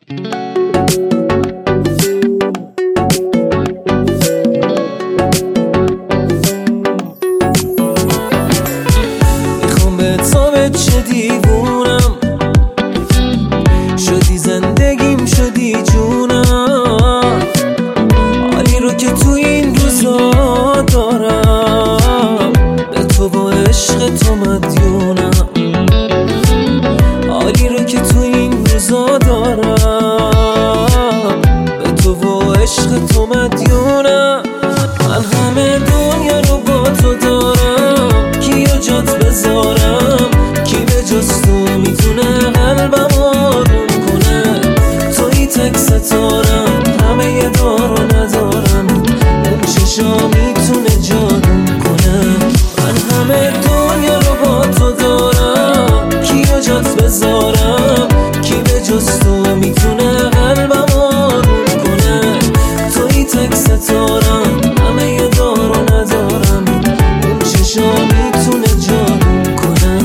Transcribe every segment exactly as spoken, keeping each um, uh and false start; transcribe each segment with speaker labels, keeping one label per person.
Speaker 1: میخوام به تو به چه دیوونم شدی، زندگیم شدی جونم. حالی رو که تو این روزا دارم به تو و عشق تو مدیونم. حالی رو که تو این روزا دارم به تو و عشق تو مدیونم. من همه دنیا رو با تو دارم، کیو جات بذارم؟ کی به جز تو میتونه قلبم آروم کنه؟ توی تک ستارم، همه ی دارو ندارم، اون چشا میتونه جادوم کنه. من همه دنیا رو با تو دارم، کیو جات بذارم؟ کی به جز تو میتونه قلبم آروم کنه؟ توی تک ستارم، همه ی دارو ندارم، اون چشا میتونه جادوم کنه.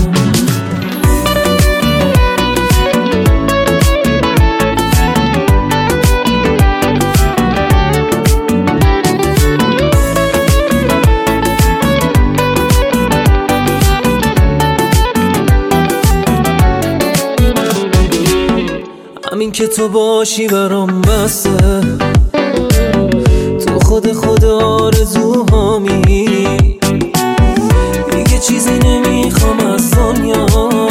Speaker 1: همین که تو باشی برام بسه، تو خود خود آرزوهامی، دیگه چیزی نمیخوام از دنیا.